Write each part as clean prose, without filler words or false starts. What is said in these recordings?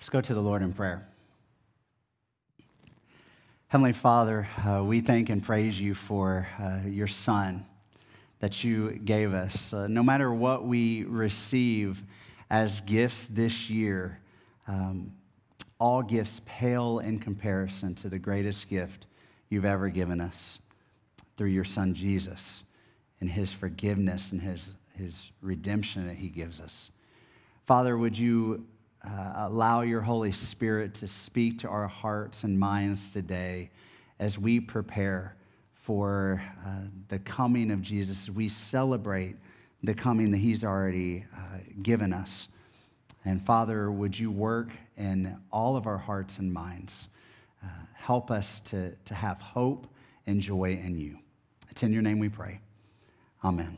Let's go to the Lord in prayer. Heavenly Father, we thank and praise you for your Son that you gave us. No matter what we receive as gifts this year, all gifts pale in comparison to the greatest gift you've ever given us through your Son Jesus and his forgiveness and his redemption that he gives us. Father, would you allow your Holy Spirit to speak to our hearts and minds today as we prepare for the coming of Jesus. We celebrate the coming that he's already given us. And Father, would you work in all of our hearts and minds? Help us to have hope and joy in you. It's in your name we pray. Amen.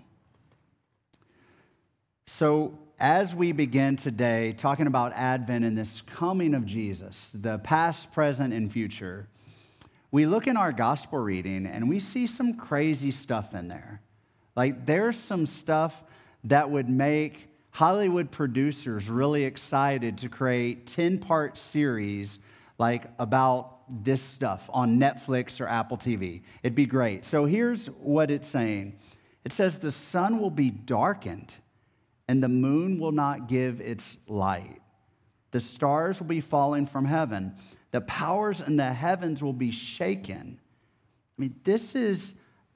So, as we begin today talking about Advent and this coming of Jesus, the past, present, and future, we look in our gospel reading and we see some crazy stuff in there. Like there's some stuff that would make Hollywood producers really excited to create 10-part series like about this stuff on Netflix or Apple TV. It'd be great. So here's what it's saying. It says the sun will be darkened and the moon will not give its light. The stars will be falling from heaven. The powers in the heavens will be shaken. I mean, this is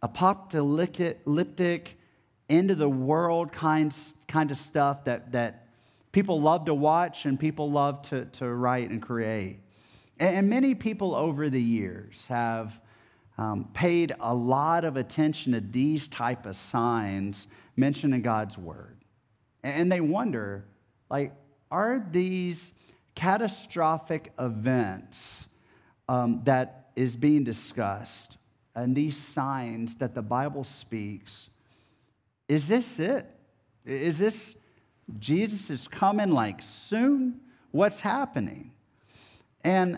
apocalyptic, end of the world kind of stuff that people love to watch and people love to write and create. And many people over the years have paid a lot of attention to these type of signs mentioned in God's word. And they wonder, like, are these catastrophic events that is being discussed and these signs that the Bible speaks, is this it? Is this Jesus is coming like soon? What's happening? And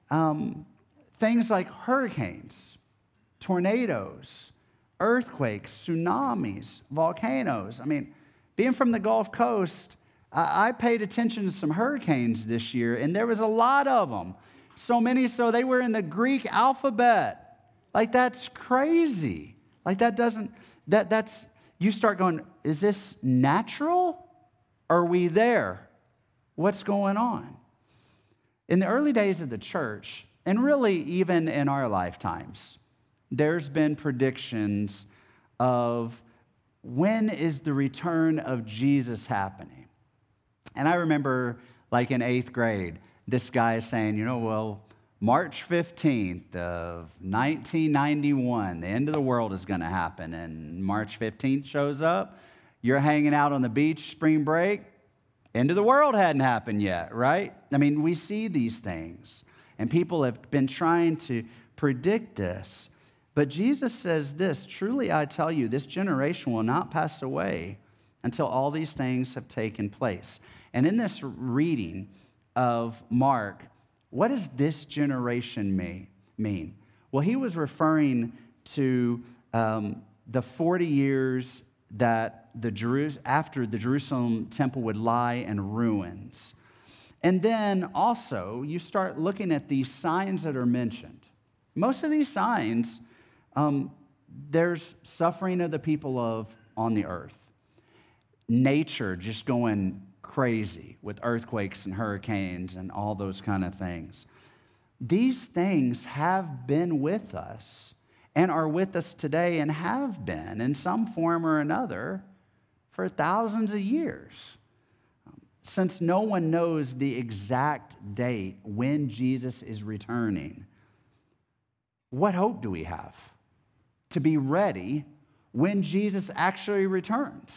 things like hurricanes, tornadoes, earthquakes, tsunamis, volcanoes. I mean, being from the Gulf Coast, I paid attention to some hurricanes this year, and there was a lot of them. So many, so they were in the Greek alphabet. Like, that's crazy. Like, that's, you start going, is this natural? Are we there? What's going on? In the early days of the church, and really even in our lifetimes, there's been predictions of when is the return of Jesus happening? And I remember, like in 8th grade, this guy saying, March 15th of 1991, the end of the world is going to happen. And March 15th shows up. You're hanging out on the beach, spring break. End of the world hadn't happened yet, right? I mean, we see these things. And people have been trying to predict this. But Jesus says this, truly I tell you, this generation will not pass away until all these things have taken place. And in this reading of Mark, what does this generation mean? Well, he was referring to the 40 years that after the Jerusalem temple would lie in ruins. And then also, you start looking at these signs that are mentioned. Most of these signs, there's suffering of the people on the earth. Nature just going crazy with earthquakes and hurricanes and all those kind of things. These things have been with us and are with us today and have been in some form or another for thousands of years. Since no one knows the exact date when Jesus is returning, what hope do we have to be ready when Jesus actually returns?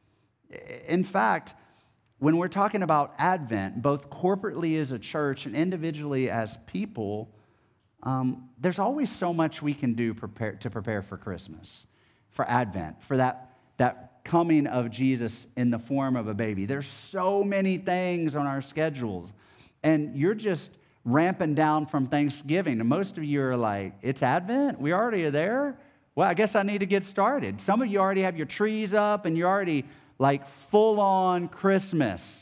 In fact, when we're talking about Advent, both corporately as a church and individually as people, there's always so much we can do to prepare for Christmas, for Advent, for that coming of Jesus in the form of a baby. There's so many things on our schedules, and you're just ramping down from Thanksgiving. And most of you are like, it's Advent? We already are there? Well, I guess I need to get started. Some of you already have your trees up, and you're already like full-on Christmas.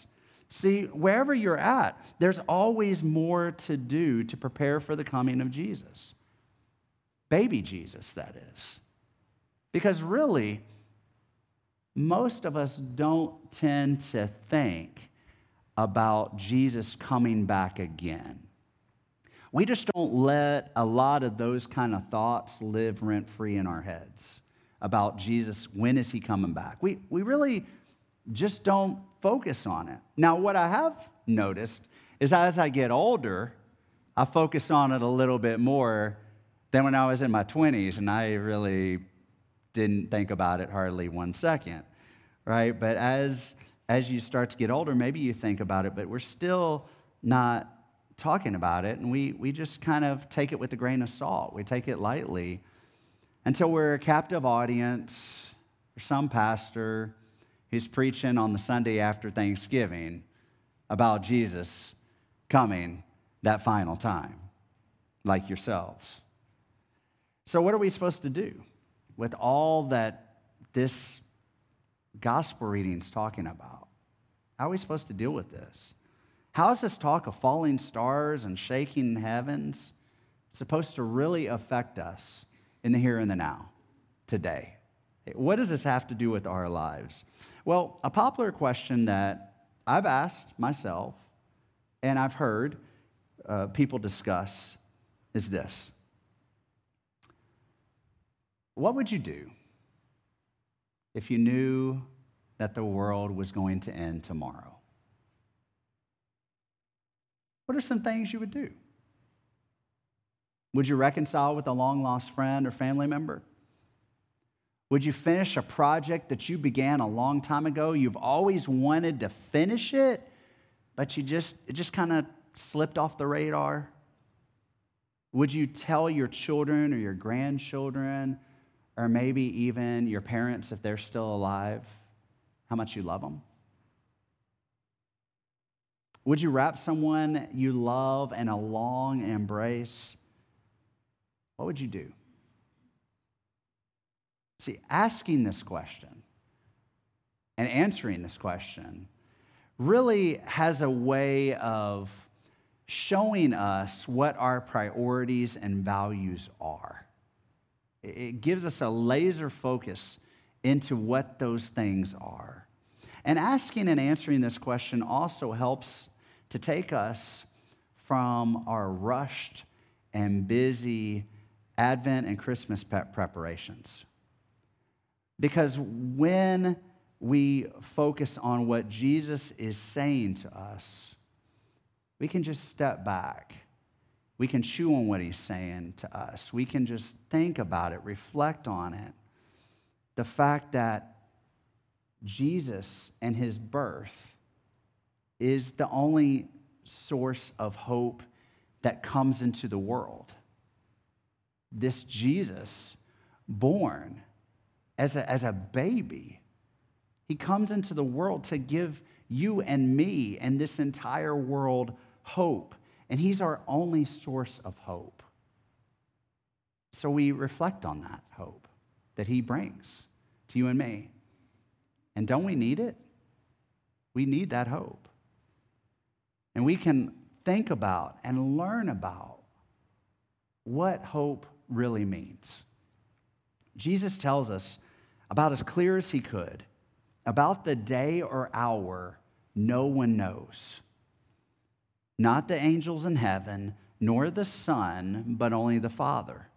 See, wherever you're at, there's always more to do to prepare for the coming of Jesus. Baby Jesus, that is. Because really, most of us don't tend to think about Jesus coming back again. We just don't let a lot of those kind of thoughts live rent-free in our heads about Jesus, when is he coming back? We really just don't focus on it. Now, what I have noticed is as I get older, I focus on it a little bit more than when I was in my 20s, and I really didn't think about it hardly 1 second, right? But as you start to get older, maybe you think about it, but we're still not talking about it, and we just kind of take it with a grain of salt. We take it lightly until we're a captive audience or some pastor who's preaching on the Sunday after Thanksgiving about Jesus coming that final time, like yourselves. So what are we supposed to do with all that this gospel reading is talking about? How are we supposed to deal with this? How is this talk of falling stars and shaking heavens supposed to really affect us in the here and the now, today? What does this have to do with our lives? Well, a popular question that I've asked myself and I've heard people discuss is this: what would you do if you knew that the world was going to end tomorrow? What are some things you would do? Would you reconcile with a long-lost friend or family member? Would you finish a project that you began a long time ago? You've always wanted to finish it, but it just kind of slipped off the radar. Would you tell your children or your grandchildren, or maybe even your parents if they're still alive, how much you love them? Would you wrap someone you love in a long embrace? What would you do? See, asking this question and answering this question really has a way of showing us what our priorities and values are. It gives us a laser focus into what those things are. And asking and answering this question also helps to take us from our rushed and busy Advent and Christmas preparations. Because when we focus on what Jesus is saying to us, we can just step back. We can chew on what he's saying to us. We can just think about it, reflect on it. The fact that Jesus and his birth is the only source of hope that comes into the world. This Jesus, born as a baby, he comes into the world to give you and me and this entire world hope. And he's our only source of hope. So we reflect on that hope that he brings to you and me. And don't we need it? We need that hope. And we can think about and learn about what hope really means. Jesus tells us about as clear as he could about the day or hour no one knows. Not the angels in heaven, nor the Son, but only the Father.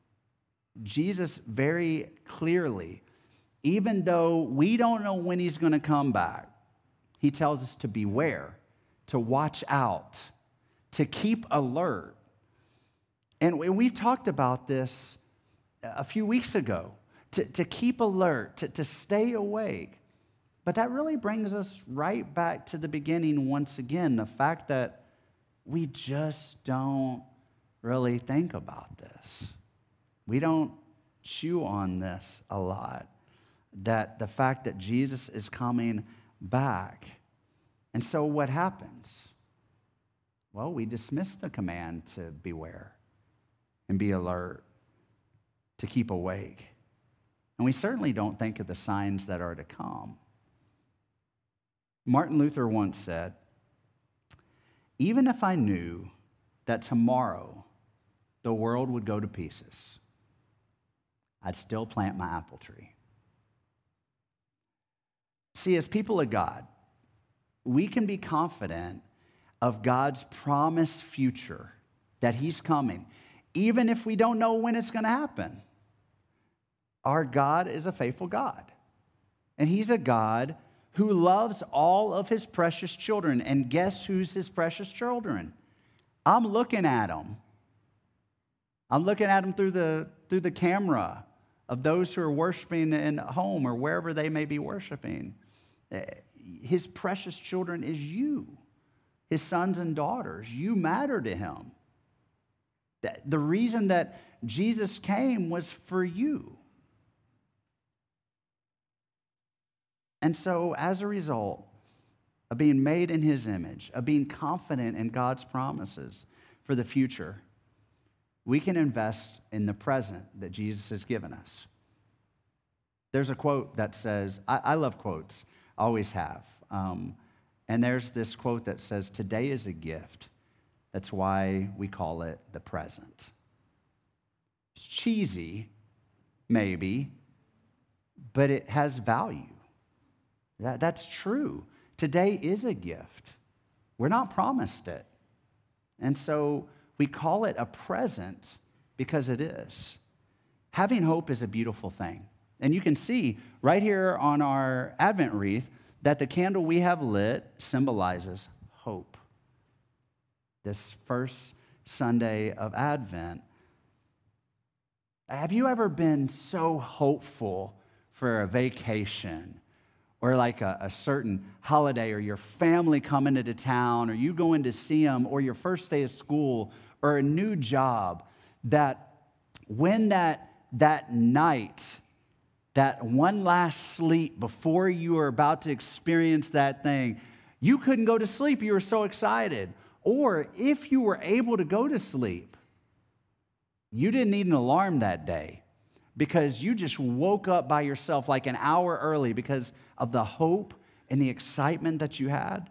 Jesus very clearly, even though we don't know when he's going to come back, he tells us to beware, to watch out, to keep alert. And we've talked about this a few weeks ago, to keep alert, to stay awake. But that really brings us right back to the beginning once again, the fact that we just don't really think about this. We don't chew on this a lot, that the fact that Jesus is coming back. And so what happens? Well, we dismiss the command to beware and be alert, to keep awake. And we certainly don't think of the signs that are to come. Martin Luther once said, "Even if I knew that tomorrow the world would go to pieces, I'd still plant my apple tree." See, as people of God, we can be confident of God's promised future, that he's coming, even if we don't know when it's going to happen. Our God is a faithful God, and he's a God who loves all of his precious children. And guess who's his precious children? I'm looking at them. I'm looking at them through the camera of those who are worshiping in home or wherever they may be worshiping. His precious children is you, his sons and daughters. You matter to him. The reason that Jesus came was for you. And so as a result of being made in his image, of being confident in God's promises for the future, we can invest in the present that Jesus has given us. There's a quote that says, I love quotes, always have. And there's this quote that says, "Today is a gift. That's why we call it the present." It's cheesy, maybe, but it has value. That's true. Today is a gift. We're not promised it. And so we call it a present because it is. Having hope is a beautiful thing. And you can see right here on our Advent wreath that the candle we have lit symbolizes hope. This first Sunday of Advent. Have you ever been so hopeful for a vacation or like a certain holiday, or your family coming into town, or you going to see them, or your first day of school, or a new job, that when that night, that one last sleep before you are about to experience that thing, you couldn't go to sleep, you were so excited. Or if you were able to go to sleep, you didn't need an alarm that day because you just woke up by yourself like an hour early because of the hope and the excitement that you had.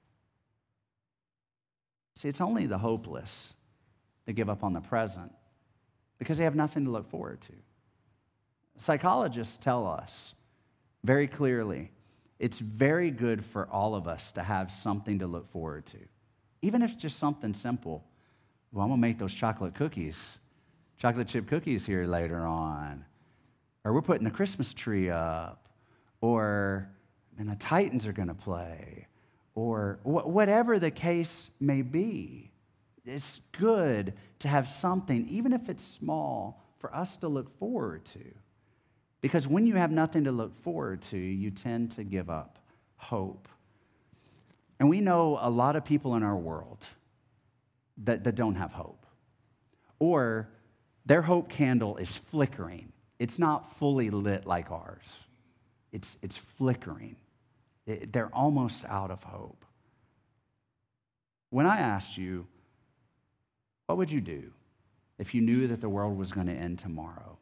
See, it's only the hopeless that give up on the present because they have nothing to look forward to. Psychologists tell us very clearly it's very good for all of us to have something to look forward to. Even if it's just something simple. Well, I'm going to make those chocolate chip cookies here later on. Or we're putting the Christmas tree up. Or, and the Titans are going to play. Or whatever the case may be. It's good to have something, even if it's small, for us to look forward to. Because when you have nothing to look forward to, you tend to give up hope. And we know a lot of people in our world that don't have hope. Or their hope candle is flickering. It's not fully lit like ours. It's flickering. They're almost out of hope. When I asked you, what would you do if you knew that the world was going to end tomorrow?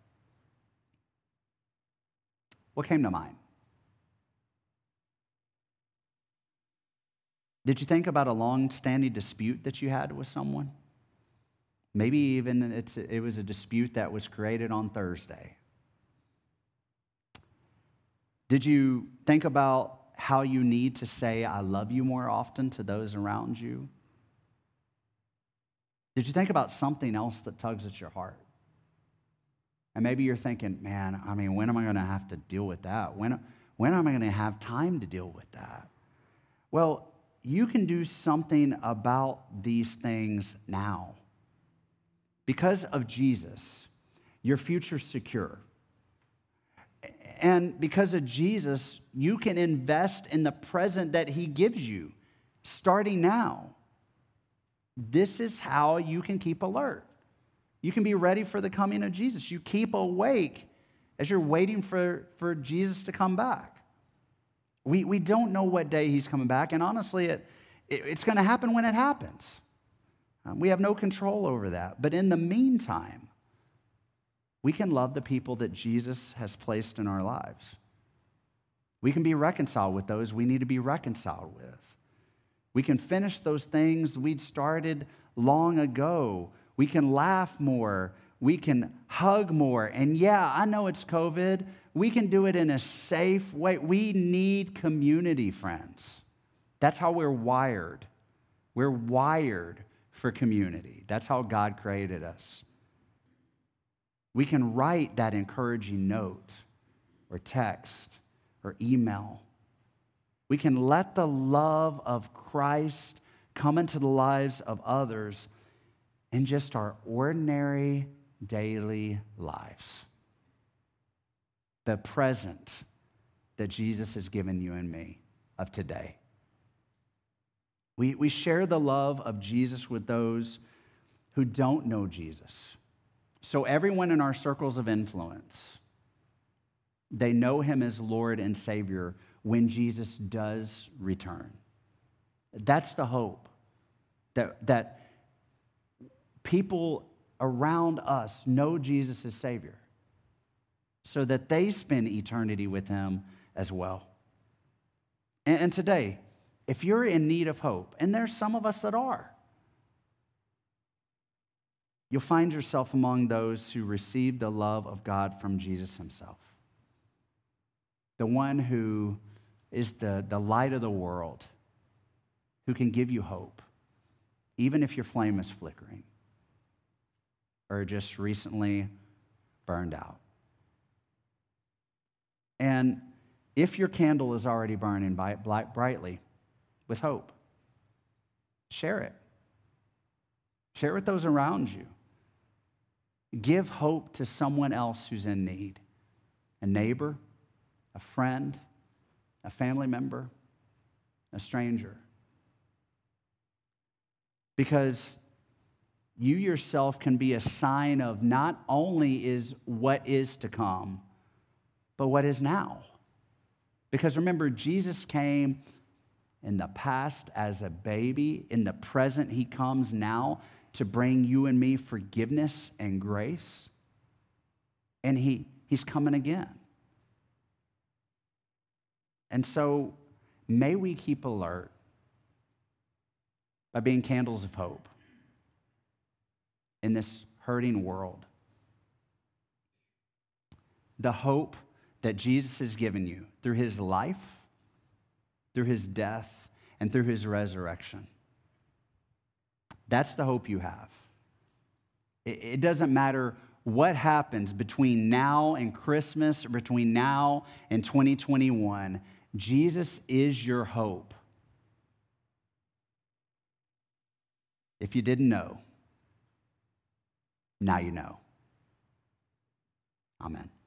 What came to mind? Did you think about a long-standing dispute that you had with someone? Maybe even it was a dispute that was created on Thursday. Did you think about how you need to say, "I love you" more often to those around you? Did you think about something else that tugs at your heart? And maybe you're thinking, man, when am I going to have to deal with that? When am I going to have time to deal with that? Well, you can do something about these things now. Because of Jesus, your future's secure. And because of Jesus, you can invest in the present that he gives you, starting now. This is how you can keep alert. You can be ready for the coming of Jesus. You keep awake as you're waiting for Jesus to come back. We don't know what day he's coming back, and honestly, it's going to happen when it happens. We have no control over that. But in the meantime, we can love the people that Jesus has placed in our lives. We can be reconciled with those we need to be reconciled with. We can finish those things we'd started long ago. We can laugh more. We can hug more. And yeah, I know it's COVID. We can do it in a safe way. We need community, friends. That's how we're wired. We're wired for community. That's how God created us. We can write that encouraging note or text or email. We can let the love of Christ come into the lives of others in just our ordinary daily lives. The present that Jesus has given you and me of today. We share the love of Jesus with those who don't know Jesus. So everyone in our circles of influence, they know him as Lord and Savior when Jesus does return. That's the hope, that people around us know Jesus as Savior so that they spend eternity with him as well. And today, if you're in need of hope, and there's some of us that are, you'll find yourself among those who receive the love of God from Jesus himself. The one who is the light of the world, who can give you hope, even if your flame is flickering or just recently burned out. And if your candle is already burning brightly with hope, share it. Share it with those around you. Give hope to someone else who's in need. A neighbor, a friend, a family member, a stranger. Because you yourself can be a sign of not only is what is to come, but what is now. Because remember, Jesus came in the past as a baby. In the present, he comes now to bring you and me forgiveness and grace. And he's coming again. And so may we keep alert by being candles of hope in this hurting world. The hope that Jesus has given you through his life, through his death, and through his resurrection. That's the hope you have. It doesn't matter what happens between now and Christmas or between now and 2021. Jesus is your hope. If you didn't know, now you know. Amen.